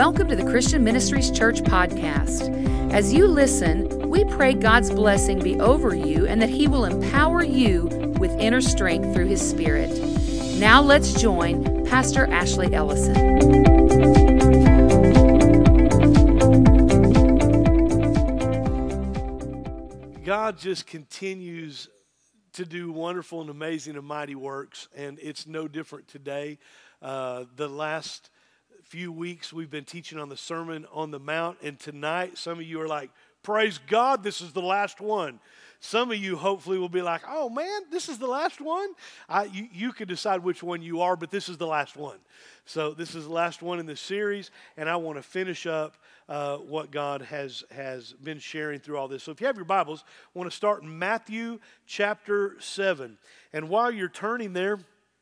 Welcome to the Christian Ministries Church podcast. As you listen, we pray God's blessing be over you and that He will empower you with inner strength through His Spirit. Now let's join Pastor Ashley Ellison. God just continues to do wonderful and amazing and mighty works, and it's no different today. The last few weeks we've been teaching on the Sermon on the Mount, and tonight some of you are like, praise God, this is the last one. Some of you hopefully will be like, oh man, this is the last one? You can decide which one you are, but this is the last one. So this is the last one in the series, and I want to finish up what God has been sharing through all this. So if you have your Bibles, I want to start in Matthew chapter 7. And while you're turning there,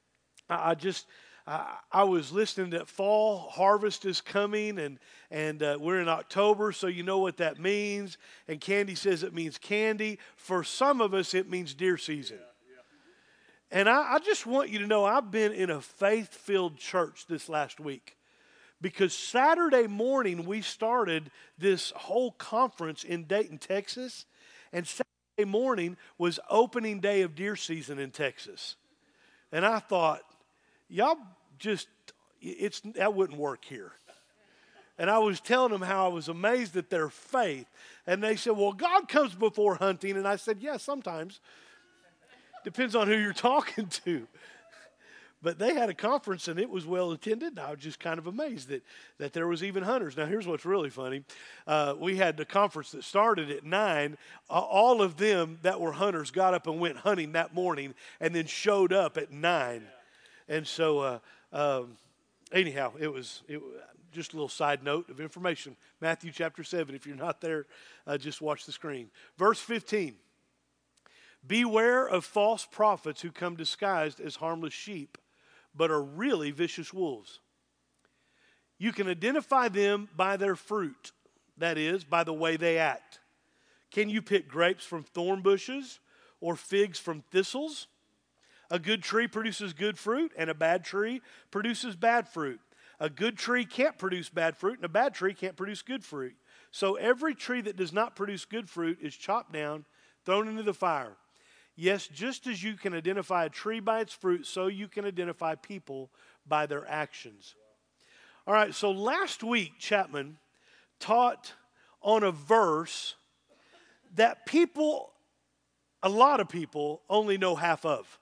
I was listening that fall harvest is coming, and we're in October, so you know what that means. And Candy says it means candy. For some of us, it means deer season. And I just want you to know I've been in a faith-filled church this last week, because Saturday morning we started this whole conference in Dayton, Texas, and Saturday morning was opening day of deer season in Texas. And I thought, y'all that wouldn't work here. And I was telling them how I was amazed at their faith. And they said, well, God comes before hunting. And I said, yeah, sometimes. Depends on who you're talking to. But they had a conference and it was well attended. I was just kind of amazed that there was even hunters. Now, here's what's really funny. We had the conference that started at 9. All of them that were hunters got up and went hunting that morning and then showed up at 9. And so, anyhow, it was just a little side note of information. Matthew chapter 7, if you're not there, just watch the screen. Verse 15, beware of false prophets who come disguised as harmless sheep, but are really vicious wolves. You can identify them by their fruit, that is, by the way they act. Can you pick grapes from thorn bushes or figs from thistles? A good tree produces good fruit, and a bad tree produces bad fruit. A good tree can't produce bad fruit, and a bad tree can't produce good fruit. So every tree that does not produce good fruit is chopped down, thrown into the fire. Yes, just as you can identify a tree by its fruit, so you can identify people by their actions. All right, so last week, Chapman taught on a verse that a lot of people, only know half of.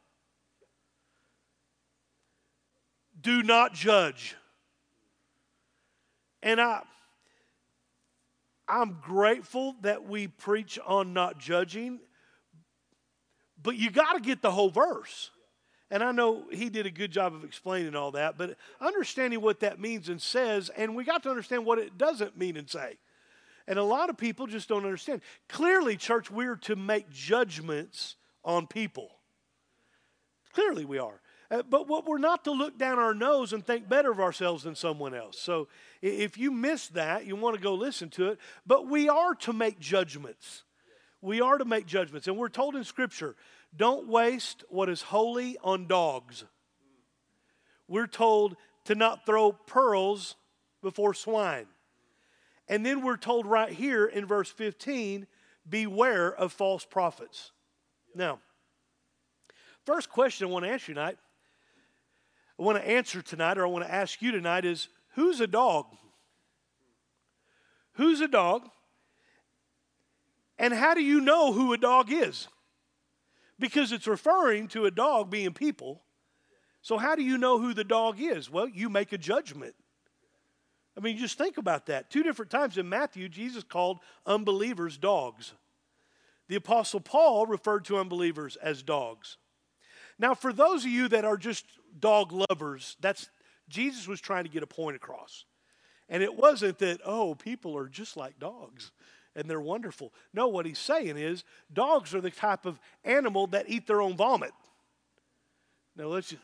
Do not judge. And I'm grateful that we preach on not judging, but you got to get the whole verse. And I know he did a good job of explaining all that, but understanding what that means and says, and we got to understand what it doesn't mean and say. And a lot of people just don't understand. Clearly, church, we're to make judgments on people. Clearly we are. But what we're not to look down our nose and think better of ourselves than someone else. So if you missed that, you want to go listen to it. But we are to make judgments. We are to make judgments. And we're told in Scripture, don't waste what is holy on dogs. We're told to not throw pearls before swine. And then we're told right here in verse 15, beware of false prophets. Now, first question I want to answer tonight, or I want to ask you tonight is, who's a dog? Who's a dog? And how do you know who a dog is? Because it's referring to a dog being people. So how do you know who the dog is? Well, you make a judgment. I mean, just think about that. 2 different times in Matthew, Jesus called unbelievers dogs. The Apostle Paul referred to unbelievers as dogs. Now, for those of you that are just dog lovers, Jesus was trying to get a point across. And it wasn't that, oh, people are just like dogs and they're wonderful. No, what he's saying is dogs are the type of animal that eat their own vomit. Now, let's just,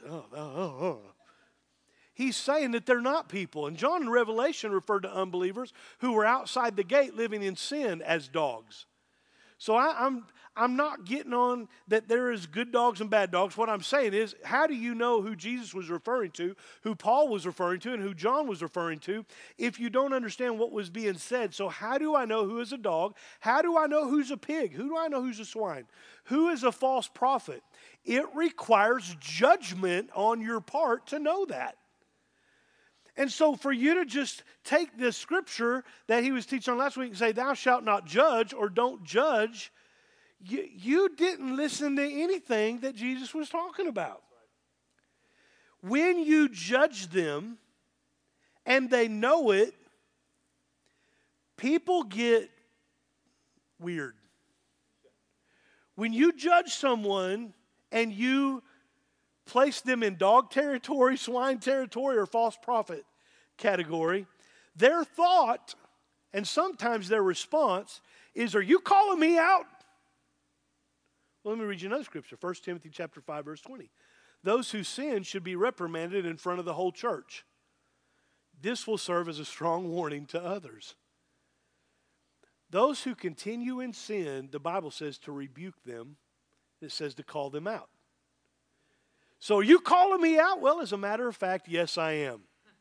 He's saying that they're not people. And John in Revelation referred to unbelievers who were outside the gate living in sin as dogs. So I'm not getting on that there is good dogs and bad dogs. What I'm saying is, how do you know who Jesus was referring to, who Paul was referring to, and who John was referring to, if you don't understand what was being said? So how do I know who is a dog? How do I know who's a pig? Who do I know who's a swine? Who is a false prophet? It requires judgment on your part to know that. And so for you to just take this scripture that he was teaching on last week and say, thou shalt not judge, or don't judge, you didn't listen to anything that Jesus was talking about. When you judge them and they know it, people get weird. When you judge someone and you place them in dog territory, swine territory, or false prophet category, their thought and sometimes their response is, are you calling me out? Well, let me read you another scripture, 1 Timothy chapter 5, verse 20. Those who sin should be reprimanded in front of the whole church. This will serve as a strong warning to others. Those who continue in sin, the Bible says to rebuke them. It says to call them out. So are you calling me out? Well, as a matter of fact, yes, I am.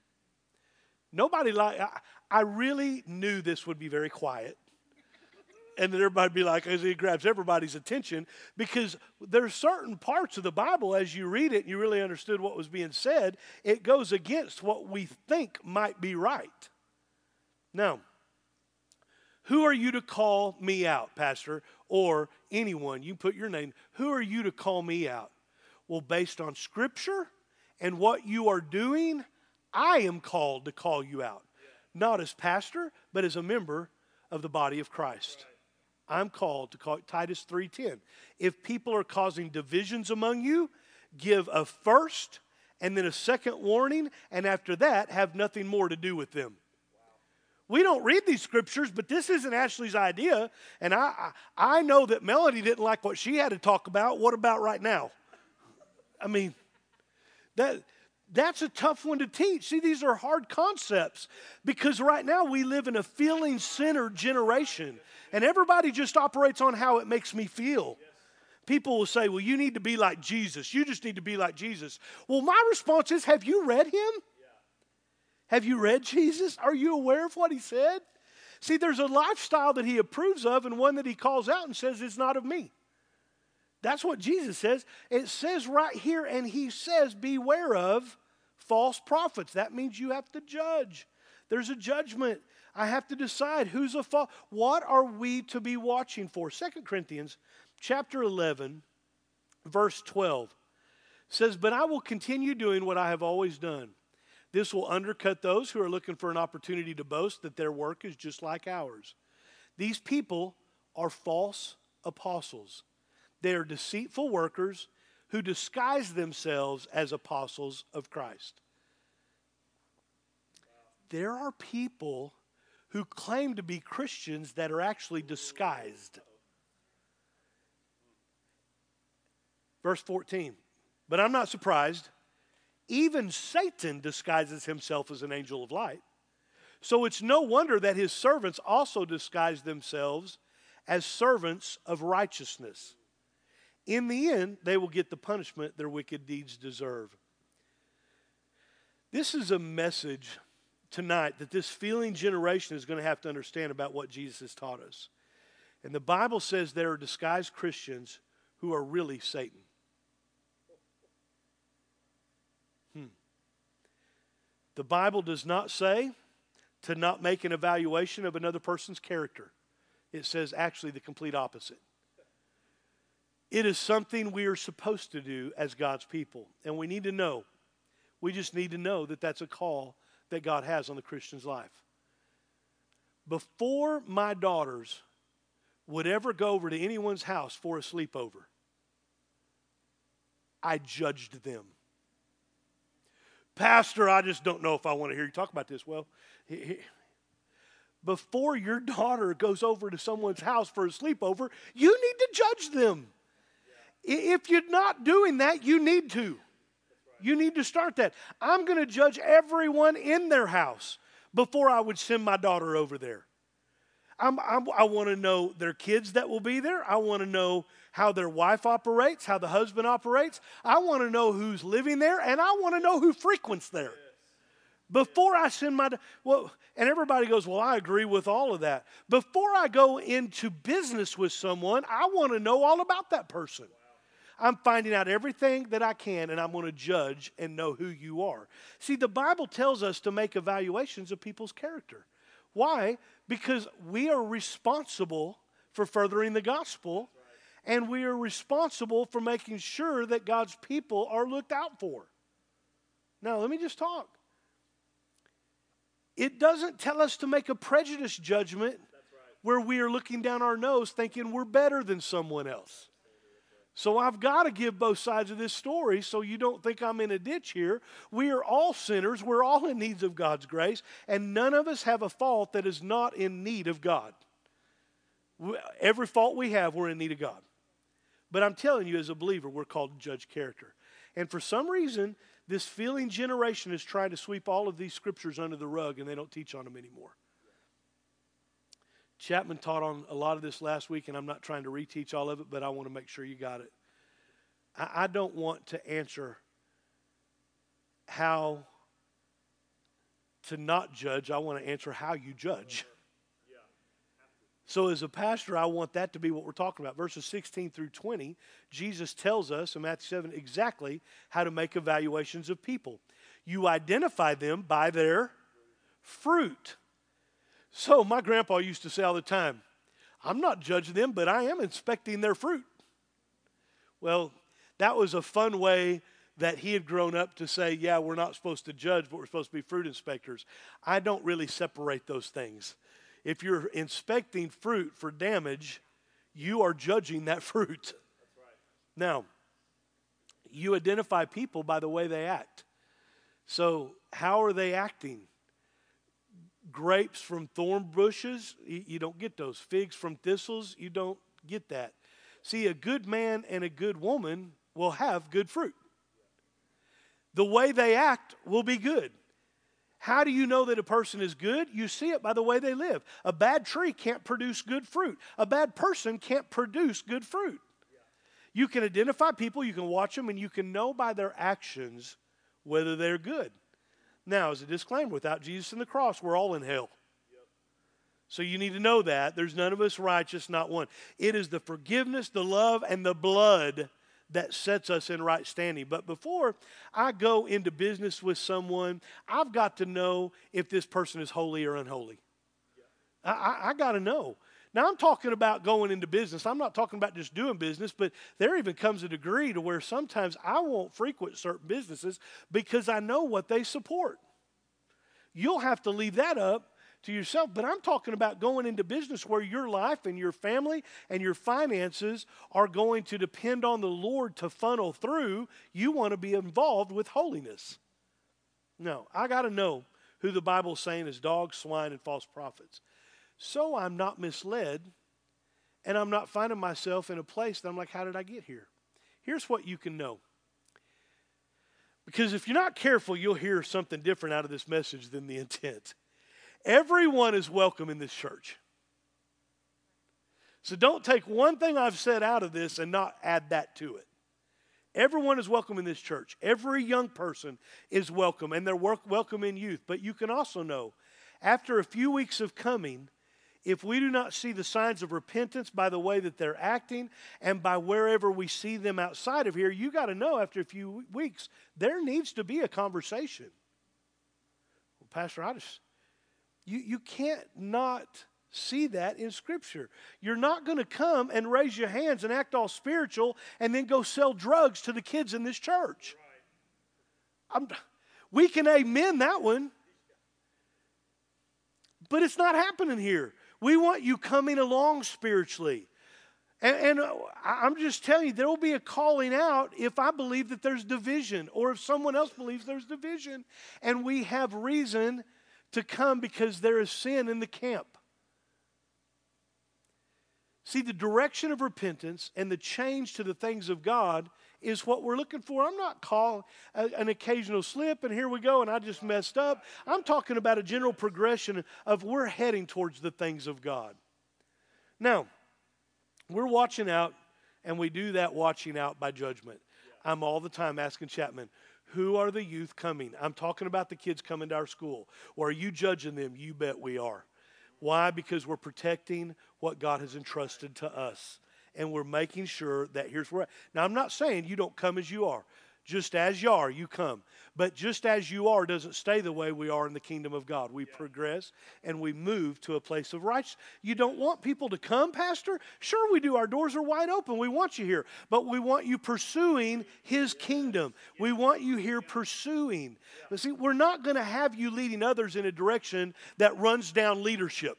I really knew this would be very quiet. And that everybody would be like, as he grabs everybody's attention, because there's certain parts of the Bible, as you read it and you really understood what was being said, it goes against what we think might be right. Now, who are you to call me out, Pastor? Or anyone, you put your name. Who are you to call me out? Well, based on Scripture and what you are doing, I am called to call you out. Not as pastor, but as a member of the body of Christ. I'm called to call Titus 3:10. If people are causing divisions among you, give a first and then a second warning, and after that, have nothing more to do with them. We don't read these scriptures, but this isn't Ashley's idea, and I know that Melody didn't like what she had to talk about. What about right now? I mean, that's a tough one to teach. See, these are hard concepts because right now we live in a feeling-centered generation, and everybody just operates on how it makes me feel. People will say, well, you need to be like Jesus. You just need to be like Jesus. Well, my response is, have you read him? Have you read Jesus? Are you aware of what he said? See, there's a lifestyle that he approves of and one that he calls out and says it's not of me. That's what Jesus says. It says right here, and he says, beware of false prophets. That means you have to judge. There's a judgment. I have to decide who's a false. What are we to be watching for? 2 Corinthians chapter 11, verse 12 says, but I will continue doing what I have always done. This will undercut those who are looking for an opportunity to boast that their work is just like ours. These people are false apostles. They are deceitful workers who disguise themselves as apostles of Christ. There are people who claim to be Christians that are actually disguised. Verse 14, but I'm not surprised. Even Satan disguises himself as an angel of light. So it's no wonder that his servants also disguise themselves as servants of righteousness. In the end, they will get the punishment their wicked deeds deserve. This is a message tonight that this feeling generation is going to have to understand about what Jesus has taught us. And the Bible says there are disguised Christians who are really Satan. The Bible does not say to not make an evaluation of another person's character. It says actually the complete opposite. It is something we are supposed to do as God's people. And we need to know. We just need to know that that's a call that God has on the Christian's life. Before my daughters would ever go over to anyone's house for a sleepover, I judged them. Pastor, I just don't know if I want to hear you talk about this. Well, before your daughter goes over to someone's house for a sleepover, you need to judge them. If you're not doing that, you need to. You need to start that. I'm going to judge everyone in their house before I would send my daughter over there. I want to know their kids that will be there. I want to know how their wife operates, how the husband operates. I want to know who's living there, and I want to know who frequents there. Before I send and everybody goes, well, I agree with all of that. Before I go into business with someone, I want to know all about that person. I'm finding out everything that I can, and I'm going to judge and know who you are. See, the Bible tells us to make evaluations of people's character. Why? Because we are responsible for furthering the gospel, and we are responsible for making sure that God's people are looked out for. Now, let me just talk. It doesn't tell us to make a prejudice judgment where we are looking down our nose thinking we're better than someone else. So I've got to give both sides of this story so you don't think I'm in a ditch here. We are all sinners. We're all in need of God's grace, and none of us have a fault that is not in need of God. Every fault we have, we're in need of God. But I'm telling you, as a believer, we're called to judge character. And for some reason, this feeling generation is trying to sweep all of these scriptures under the rug, and they don't teach on them anymore. Chapman taught on a lot of this last week, and I'm not trying to reteach all of it, but I want to make sure you got it. I don't want to answer how to not judge. I want to answer how you judge. So as a pastor, I want that to be what we're talking about. Verses 16 through 20, Jesus tells us in Matthew 7 exactly how to make evaluations of people. You identify them by their fruit. So my grandpa used to say all the time, I'm not judging them, but I am inspecting their fruit. Well, that was a fun way that he had grown up to say, yeah, we're not supposed to judge, but we're supposed to be fruit inspectors. I don't really separate those things. If you're inspecting fruit for damage, you are judging that fruit. That's right. Now, you identify people by the way they act. So how are they acting? Grapes from thorn bushes, you don't get those. Figs from thistles, you don't get that. See, a good man and a good woman will have good fruit. The way they act will be good. How do you know that a person is good? You see it by the way they live. A bad tree can't produce good fruit. A bad person can't produce good fruit. You can identify people, you can watch them, and you can know by their actions whether they're good. Now, as a disclaimer, without Jesus and the cross, we're all in hell. So you need to know that. There's none of us righteous, not one. It is the forgiveness, the love, and the blood that sets us in right standing. But before I go into business with someone, I've got to know if this person is holy or unholy. I got to know. Now, I'm talking about going into business. I'm not talking about just doing business, but there even comes a degree to where sometimes I won't frequent certain businesses because I know what they support. You'll have to leave that up to yourself, but I'm talking about going into business where your life and your family and your finances are going to depend on the Lord to funnel through. You want to be involved with holiness. No, I got to know who the Bible's saying is dogs, swine, and false prophets. So I'm not misled, and I'm not finding myself in a place that I'm like, how did I get here? Here's what you can know. Because if you're not careful, you'll hear something different out of this message than the intent. Everyone is welcome in this church. So don't take one thing I've said out of this and not add that to it. Everyone is welcome in this church. Every young person is welcome, and they're welcome in youth. But you can also know, after a few weeks of coming, if we do not see the signs of repentance by the way that they're acting and by wherever we see them outside of here, you got to know after a few weeks, there needs to be a conversation. Well, Pastor, You can't not see that in Scripture. You're not going to come and raise your hands and act all spiritual and then go sell drugs to the kids in this church. We can amen that one. But it's not happening here. We want you coming along spiritually. And I'm just telling you, there will be a calling out if I believe that there's division or if someone else believes there's division. And we have reason to come because there is sin in the camp. See, the direction of repentance and the change to the things of God is what we're looking for. I'm not calling an occasional slip and here we go and I just messed up. I'm talking about a general progression of we're heading towards the things of God. Now, we're watching out, and we do that watching out by judgment. I'm all the time asking Chapman, who are the youth coming? I'm talking about the kids coming to our school. Or are you judging them? You bet we are. Why? Because we're protecting what God has entrusted to us. And we're making sure that here's where. Now, I'm not saying you don't come as you are. Just as you are, you come. But just as you are doesn't stay the way we are in the kingdom of God. We progress and we move to a place of righteousness. You don't want people to come, Pastor? Sure we do. Our doors are wide open. We want you here. But we want you pursuing His kingdom. We want you here pursuing. But see, we're not going to have you leading others in a direction that runs down leadership.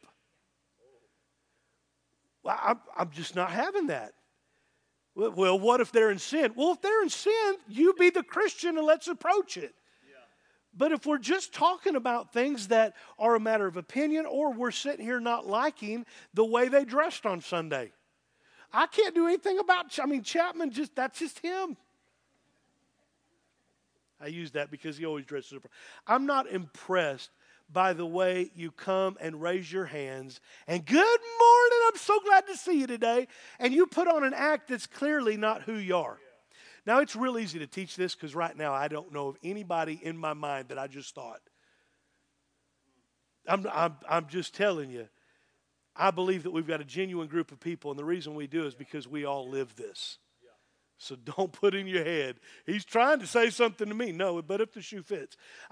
Well, I'm just not having that. Well, what if they're in sin? Well, if they're in sin, you be the Christian and let's approach it. Yeah. But if we're just talking about things that are a matter of opinion, or we're sitting here not liking the way they dressed on Sunday, I can't do anything about, Chapman, that's just him. I use that because he always dresses up. I'm not impressed by the way you come and raise your hands and good morning, I'm so glad to see you today, and you put on an act that's clearly not who you are. Now, it's real easy to teach this because right now I don't know of anybody in my mind that I just thought. I'm just telling you, I believe that we've got a genuine group of people, and the reason we do is because we all live this. So don't put in your head, he's trying to say something to me. No, but if the shoe fits.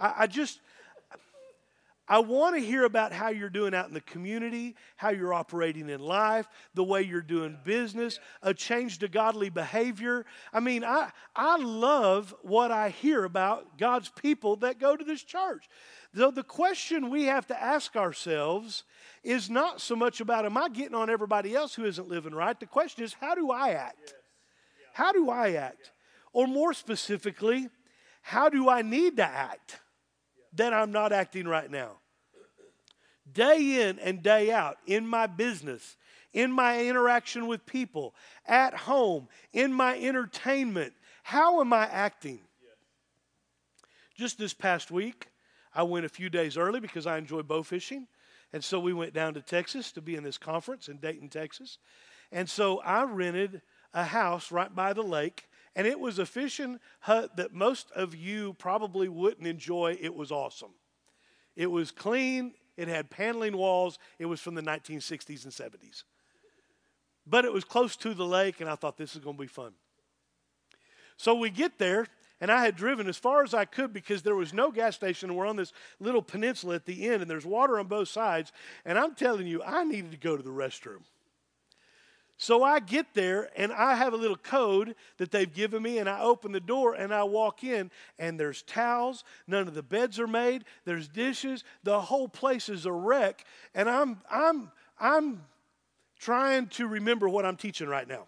I want to hear about how you're doing out in the community, how you're operating in life, the way you're doing business, a change to godly behavior. I love what I hear about God's people that go to this church. So the question we have to ask ourselves is not so much about, am I getting on everybody else who isn't living right? The question is, how do I act? How do I act? Or more specifically, how do I need to act that I'm not acting right now? Day in and day out, in my business, in my interaction with people, at home, in my entertainment, how am I acting? Just this past week, I went a few days early because I enjoy bow fishing. And so we went down to Texas to be in this conference in Dayton, Texas. And so I rented a house right by the lake. And it was a fishing hut that most of you probably wouldn't enjoy. It was awesome. It was clean. It had paneling walls. It was from the 1960s and 70s. But it was close to the lake, and I thought this is going to be fun. So we get there, and I had driven as far as I could because there was no gas station. And we're on this little peninsula at the end, and there's water on both sides. And I'm telling you, I needed to go to the restroom. So I get there, and I have a little code that they've given me, and I open the door, and I walk in, and there's towels. None of the beds are made. There's dishes. The whole place is a wreck, and I'm trying to remember what I'm teaching right now.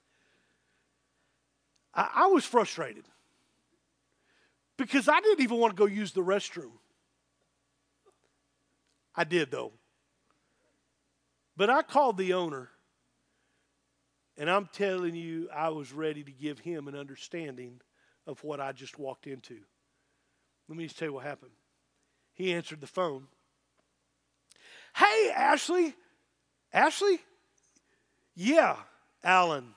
I was frustrated because I didn't even want to go use the restroom. I did, though. But I called the owner. And I'm telling you, I was ready to give him an understanding of what I just walked into. Let me just tell you what happened. He answered the phone. Hey, Ashley. Ashley? Yeah, Alan.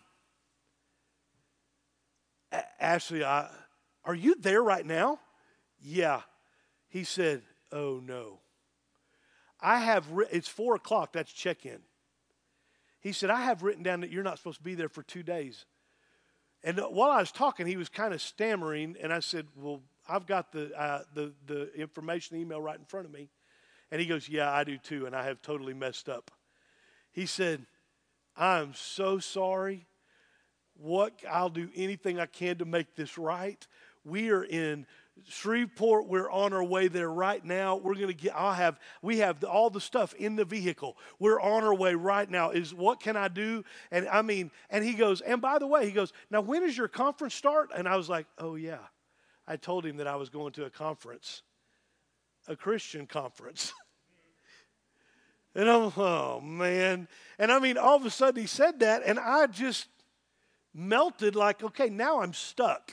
Ashley, are you there right now? Yeah. He said, oh, no. It's 4 o'clock. That's check-in. He said, I have written down that you're not supposed to be there for 2 days. And while I was talking, he was kind of stammering. And I said, well, I've got the information, the email right in front of me. And he goes, yeah, I do too. And I have totally messed up. He said, I'm so sorry. I'll do anything I can to make this right. We are in Shreveport, we're on our way there right now. We have all the stuff in the vehicle. We're on our way right now. What can I do? And he goes, and by the way, he goes, now when does your conference start? And I was like, oh yeah. I told him that I was going to a conference, a Christian conference. And oh man. And all of a sudden he said that, and I just melted like, okay, now I'm stuck.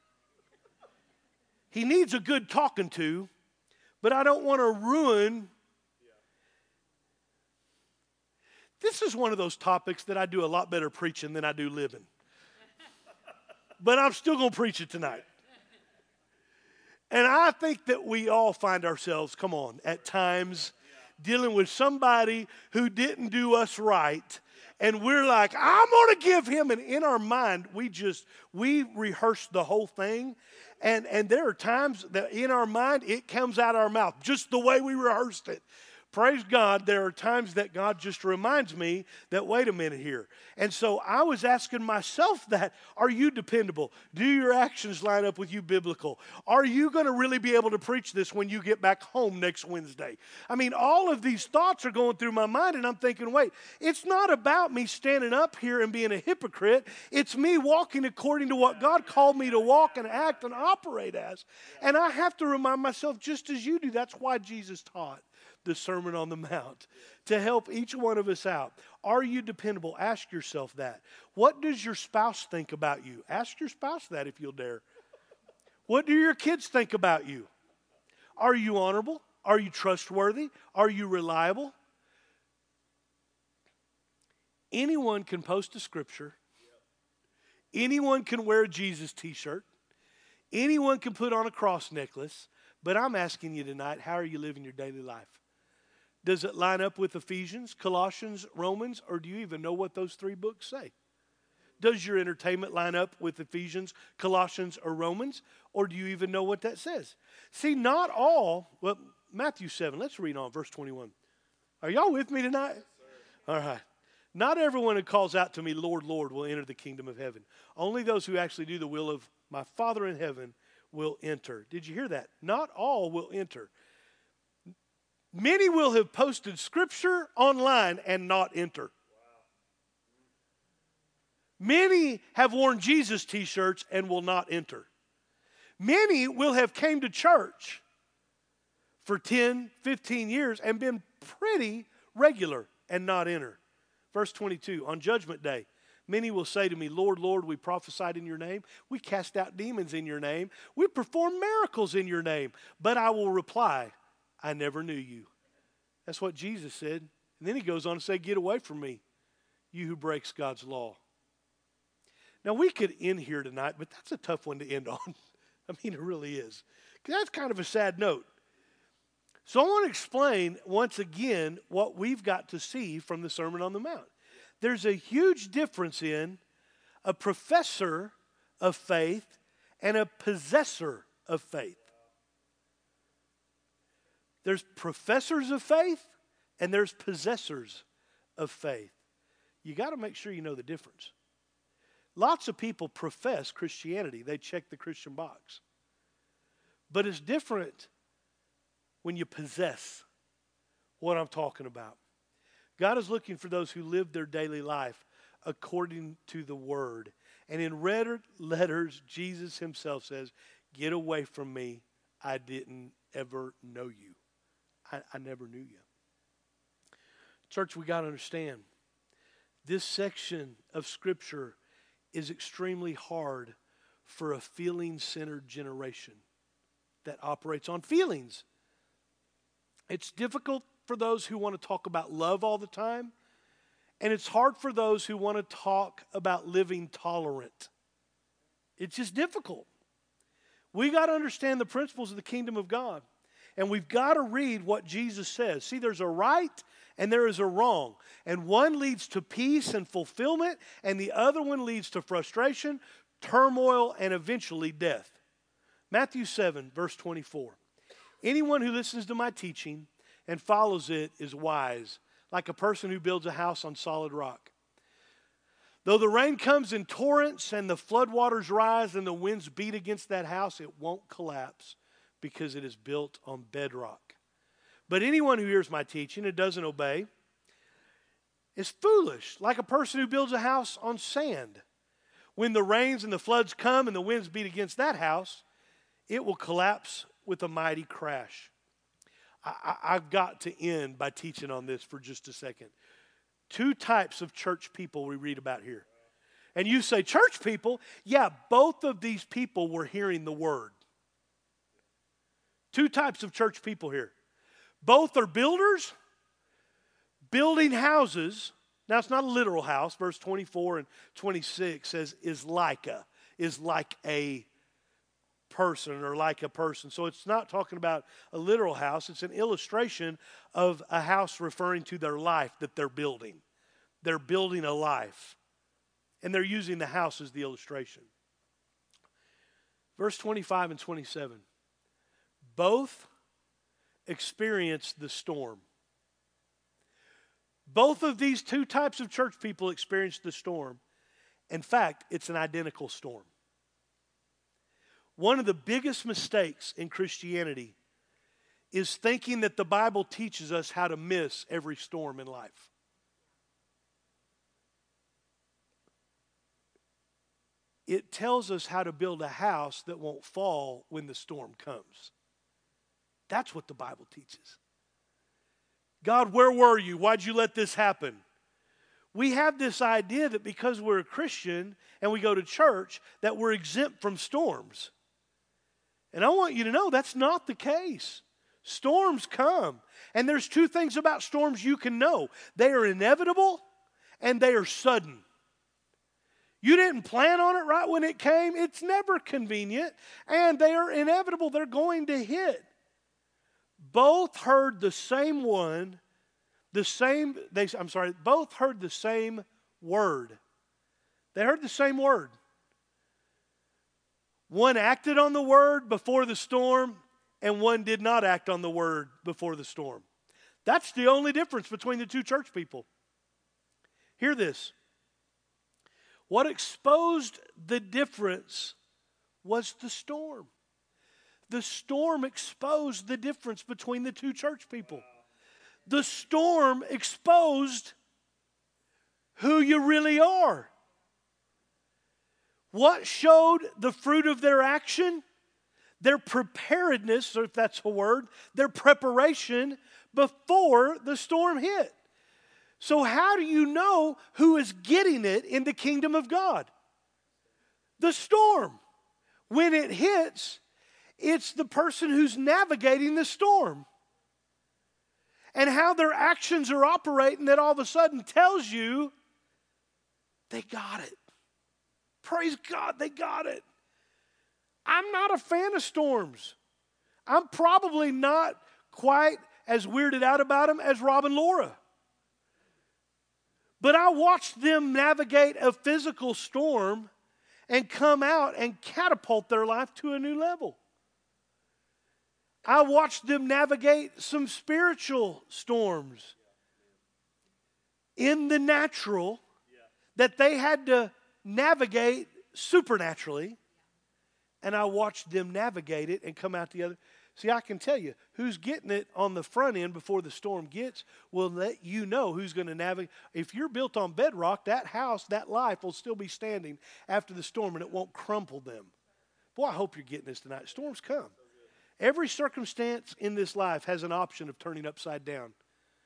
He needs a good talking to, but I don't want to ruin. This is one of those topics that I do a lot better preaching than I do living. But I'm still going to preach it tonight. And I think that we all find ourselves, come on, at times dealing with somebody who didn't do us right. And we're like, I'm going to give him. And in our mind, we rehearse the whole thing. And there are times that in our mind, it comes out of our mouth just the way we rehearsed it. Praise God, there are times that God just reminds me that, wait a minute here. And so I was asking myself that, are you dependable? Do your actions line up with you biblical? Are you going to really be able to preach this when you get back home next Wednesday? I mean, all of these thoughts are going through my mind, and I'm thinking, wait, it's not about me standing up here and being a hypocrite. It's me walking according to what God called me to walk and act and operate as. And I have to remind myself, just as you do, that's why Jesus taught the Sermon on the Mount, to help each one of us out. Are you dependable? Ask yourself that. What does your spouse think about you? Ask your spouse that if you'll dare. What do your kids think about you? Are you honorable? Are you trustworthy? Are you reliable? Anyone can post a scripture. Anyone can wear a Jesus t-shirt. Anyone can put on a cross necklace. But I'm asking you tonight, how are you living your daily life? Does it line up with Ephesians, Colossians, Romans, or do you even know what those three books say? Does your entertainment line up with Ephesians, Colossians, or Romans, or do you even know what that says? See, not all, well, Matthew 7, let's read on, verse 21. Are y'all with me tonight? Yes, all right. Not everyone who calls out to me, Lord, Lord, will enter the kingdom of heaven. Only those who actually do the will of my Father in heaven will enter. Did you hear that? Not all will enter. Many will have posted scripture online and not enter. Many have worn Jesus t-shirts and will not enter. Many will have came to church for 10, 15 years and been pretty regular and not enter. Verse 22, on Judgment Day, many will say to me, Lord, Lord, we prophesied in your name. We cast out demons in your name. We performed miracles in your name. But I will reply, I never knew you. That's what Jesus said. And then he goes on to say, get away from me, you who breaks God's law. Now, we could end here tonight, but that's a tough one to end on. I mean, it really is. That's kind of a sad note. So I want to explain once again what we've got to see from the Sermon on the Mount. There's a huge difference in a professor of faith and a possessor of faith. There's professors of faith and there's possessors of faith. You got to make sure you know the difference. Lots of people profess Christianity. They check the Christian box. But it's different when you possess what I'm talking about. God is looking for those who live their daily life according to the Word. And in red letters, Jesus himself says, get away from me. I didn't ever know you. I never knew you. Church, we got to understand, this section of Scripture is extremely hard for a feeling-centered generation that operates on feelings. It's difficult for those who want to talk about love all the time, and it's hard for those who want to talk about living tolerant. It's just difficult. We got to understand the principles of the kingdom of God. And we've got to read what Jesus says. See, there's a right and there is a wrong. And one leads to peace and fulfillment, and the other one leads to frustration, turmoil, and eventually death. Matthew 7, verse 24. Anyone who listens to my teaching and follows it is wise, like a person who builds a house on solid rock. Though the rain comes in torrents and the floodwaters rise and the winds beat against that house, it won't collapse, because it is built on bedrock. But anyone who hears my teaching and doesn't obey is foolish, like a person who builds a house on sand. When the rains and the floods come and the winds beat against that house, it will collapse with a mighty crash. I've got to end by teaching on this for just a second. Two types of church people we read about here. And you say, church people? Yeah, both of these people were hearing the word. Two types of church people here. Both are builders, building houses Now, it's not a literal house. Verse 24 and 26 says, is like a person or like a person. So it's not talking about a literal house. It's an illustration of a house referring to their life that they're building. They're building a life. And they're using the house as the illustration. Verse 25 and 27. Both experienced the storm. Both of these two types of church people experienced the storm. In fact, it's an identical storm. One of the biggest mistakes in Christianity is thinking that the Bible teaches us how to miss every storm in life. It tells us how to build a house that won't fall when the storm comes. That's what the Bible teaches. God, where were you? Why'd you let this happen? We have this idea that because we're a Christian and we go to church, that we're exempt from storms. And I want you to know that's not the case. Storms come. And there's two things about storms you can know. They are inevitable and they are sudden. You didn't plan on it right when it came. It's never convenient. And they are inevitable. They're going to hit. Both heard the same one, both heard the same word. They heard the same word. One acted on the word before the storm, and one did not act on the word before the storm. That's the only difference between the two church people. Hear this. What exposed the difference was the storm. The storm exposed the difference between the two church people. The storm exposed who you really are. What showed the fruit of their action? Their preparedness, or if that's a word, their preparation before the storm hit. So how do you know who is getting it in the kingdom of God? The storm. When it hits, it's the person who's navigating the storm. And how their actions are operating that all of a sudden tells you they got it. Praise God, they got it. I'm not a fan of storms. I'm probably not quite as weirded out about them as Rob and Laura. But I watched them navigate a physical storm and come out and catapult their life to a new level. I watched them navigate some spiritual storms in the natural that they had to navigate supernaturally. And I watched them navigate it and come out the other. See, I can tell you, who's getting it on the front end before the storm gets will let you know who's going to navigate. If you're built on bedrock, that house, that life will still be standing after the storm and it won't crumple them. Boy, I hope you're getting this tonight. Storms come. Every circumstance in this life has an option of turning upside down.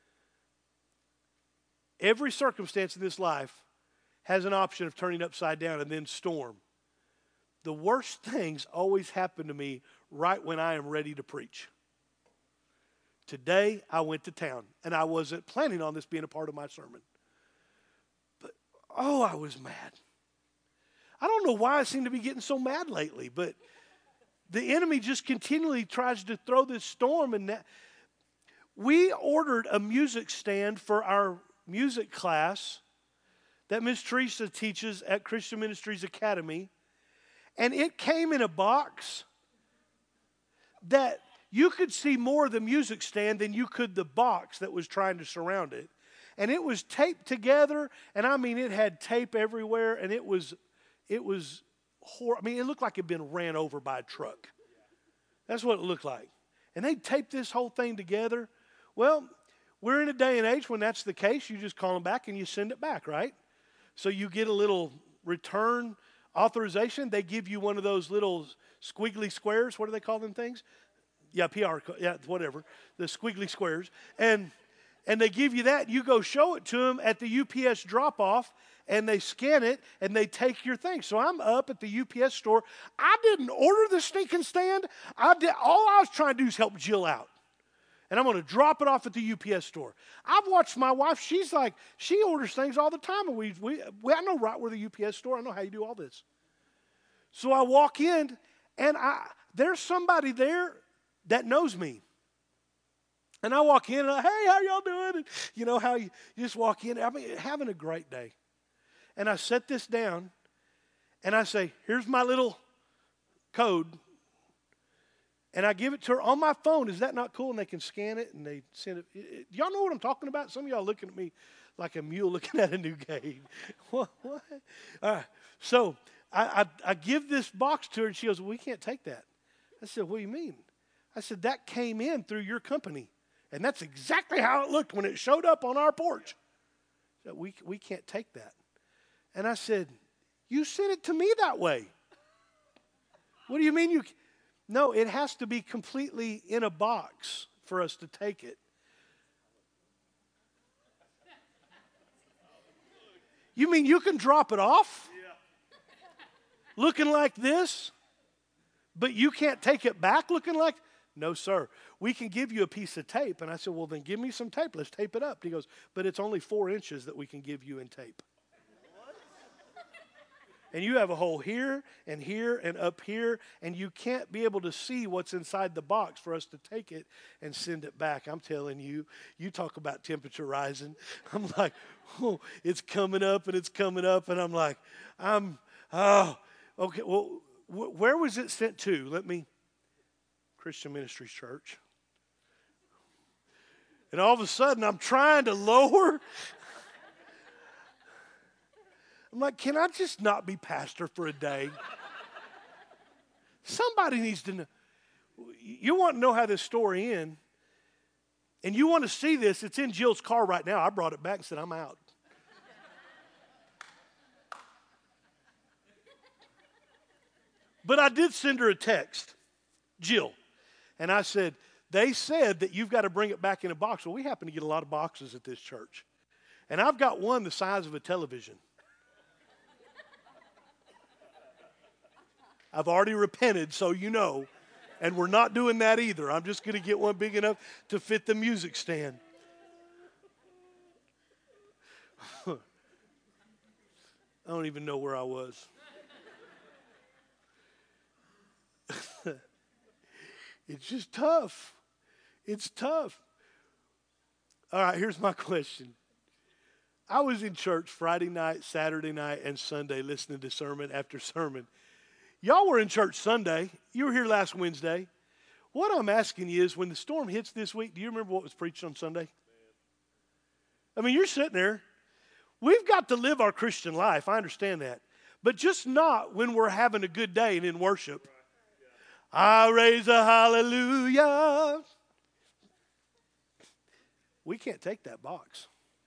Every circumstance in this life has an option of turning upside down and then storm. The worst things always happen to me right when I am ready to preach. Today, I went to town, and I wasn't planning on this being a part of my sermon. But, I was mad. I don't know why I seem to be getting so mad lately, but the enemy just continually tries to throw this storm. And we ordered a music stand for our music class that Miss Teresa teaches at Christian Ministries Academy. And it came in a box that you could see more of the music stand than you could the box that was trying to surround it. And it was taped together, and I mean, it had tape everywhere, and it was horrible. I mean, it looked like it had been ran over by a truck. That's what it looked like. And they taped this whole thing together. Well, we're in a day and age when that's the case. You just call them back and you send it back, right? So you get a little return authorization. They give you one of those little squiggly squares. What do they call them things? Yeah, PR, yeah, whatever. The squiggly squares. And they give you that. You go show it to them at the UPS drop-off, and they scan it, and they take your thing. So I'm up at the UPS store. I didn't order the sneaking stand. All I was trying to do is help Jill out. And I'm going to drop it off at the UPS store. I've watched my wife. She's like, she orders things all the time. And I know right where the UPS store. I know how you do all this. So I walk in, and there's somebody there that knows me. And I walk in, and hey, how y'all doing? And you know how you just walk in. I mean, having a great day. And I set this down, and I say, here's my little code. And I give it to her on my phone. Is that not cool? And they can scan it and they send it. Y'all know what I'm talking about? Some of y'all looking at me like a mule looking at a new game. What? All right. So I give this box to her and she goes, well, we can't take that. I said, what do you mean? I said, that came in through your company. And that's exactly how it looked when it showed up on our porch. So we can't take that. And I said, you sent it to me that way. What do you mean you can't? No, it has to be completely in a box for us to take it. You mean you can drop it off? Looking like this? But you can't take it back looking like? No, sir. We can give you a piece of tape. And I said, well, then give me some tape. Let's tape it up. He goes, but it's only 4 inches that we can give you in tape. And you have a hole here and up here, and you can't be able to see what's inside the box for us to take it and send it back. I'm telling you, you talk about temperature rising. I'm like, oh, it's coming up, and it's coming up, and I'm like, okay, well, where was it sent to? Christian Ministries Church. And all of a sudden, I'm trying to lower. I'm like, can I just not be pastor for a day? Somebody needs to know. You want to know how this story ends, and you want to see this. It's in Jill's car right now. I brought it back and said, I'm out. But I did send her a text, Jill, and I said, they said that you've got to bring it back in a box. Well, we happen to get a lot of boxes at this church. And I've got one the size of a television. I've already repented, so you know. And we're not doing that either. I'm just going to get one big enough to fit the music stand. I don't even know where I was. It's just tough. It's tough. All right, here's my question. I was in church Friday night, Saturday night, and Sunday listening to sermon after sermon. Y'all were in church Sunday. You were here last Wednesday. What I'm asking you is, when the storm hits this week, do you remember what was preached on Sunday? I mean, you're sitting there. We've got to live our Christian life. I understand that. But just not when we're having a good day and in worship. I raise a hallelujah. We can't take that box.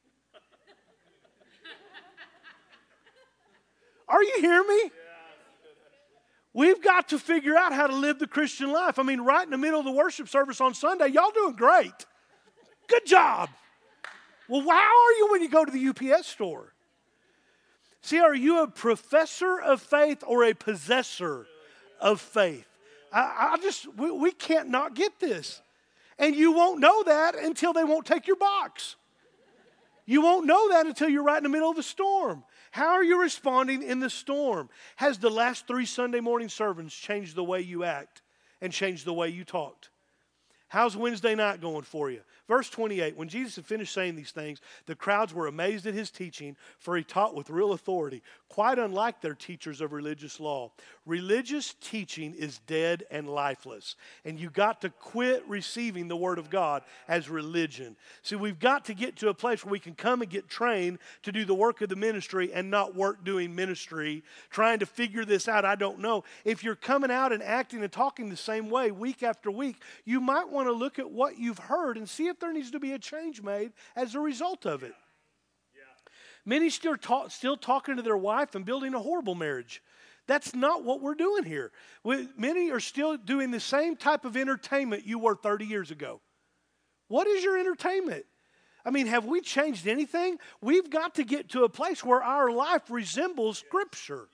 Are you hearing me? We've got to figure out how to live the Christian life. I mean, right in the middle of the worship service on Sunday, y'all doing great. Good job. Well, how are you when you go to the UPS store? See, are you a professor of faith or a possessor of faith? We can't not get this. And you won't know that until they won't take your box. You won't know that until you're right in the middle of the storm. How are you responding in the storm? Has the last 3 Sunday morning sermons changed the way you act and changed the way you talked? How's Wednesday night going for you? Verse 28, when Jesus had finished saying these things, the crowds were amazed at his teaching, for he taught with real authority, quite unlike their teachers of religious law. Religious teaching is dead and lifeless, and you got to quit receiving the Word of God as religion. See, we've got to get to a place where we can come and get trained to do the work of the ministry and not work doing ministry, trying to figure this out. I don't know. If you're coming out and acting and talking the same way week after week, you might want to look at what you've heard and see if there needs to be a change made as a result of it. Many still talking to their wife and building a horrible marriage. That's not what we're doing here. Many are still doing the same type of entertainment you were 30 years ago. What is your entertainment? I mean, have we changed anything? We've got to get to a place where our life resembles Scripture.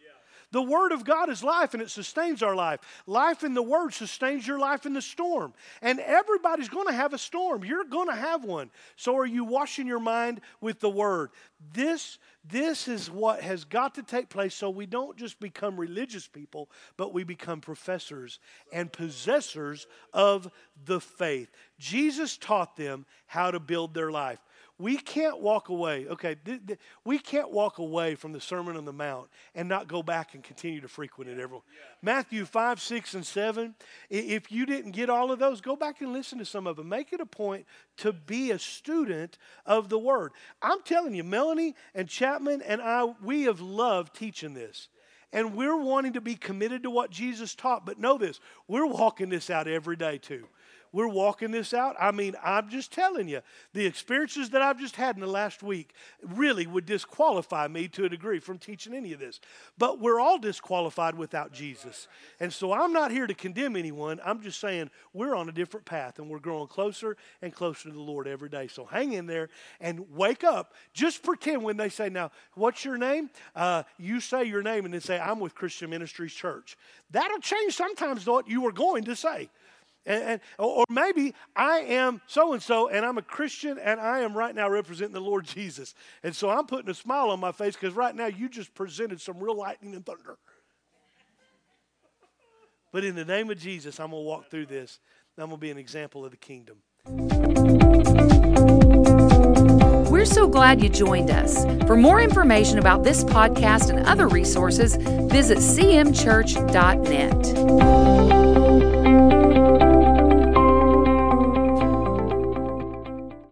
The Word of God is life, and it sustains our life. Life in the Word sustains your life in the storm. And everybody's going to have a storm. You're going to have one. So are you washing your mind with the Word? This is what has got to take place so we don't just become religious people, but we become professors and possessors of the faith. Jesus taught them how to build their life. We can't walk away, we can't walk away from the Sermon on the Mount and not go back and continue to frequent it. Everyone. Matthew 5, 6, and 7, if you didn't get all of those, go back and listen to some of them. Make it a point to be a student of the Word. I'm telling you, Melanie and Chapman and I, we have loved teaching this. And we're wanting to be committed to what Jesus taught. But know this, we're walking this out every day too. We're walking this out. I mean, I'm just telling you, the experiences that I've just had in the last week really would disqualify me to a degree from teaching any of this. But we're all disqualified without Jesus. And so I'm not here to condemn anyone. I'm just saying we're on a different path and we're growing closer and closer to the Lord every day. So hang in there and wake up. Just pretend when they say, now, what's your name? You say your name and then say, I'm with Christian Ministries Church. That'll change sometimes what you were going to say. Or maybe I am so-and-so and I'm a Christian and I am right now representing the Lord Jesus. And so I'm putting a smile on my face because right now you just presented some real lightning and thunder. But in the name of Jesus, I'm going to walk through this. And I'm going to be an example of the kingdom. We're so glad you joined us. For more information about this podcast and other resources, visit cmchurch.net.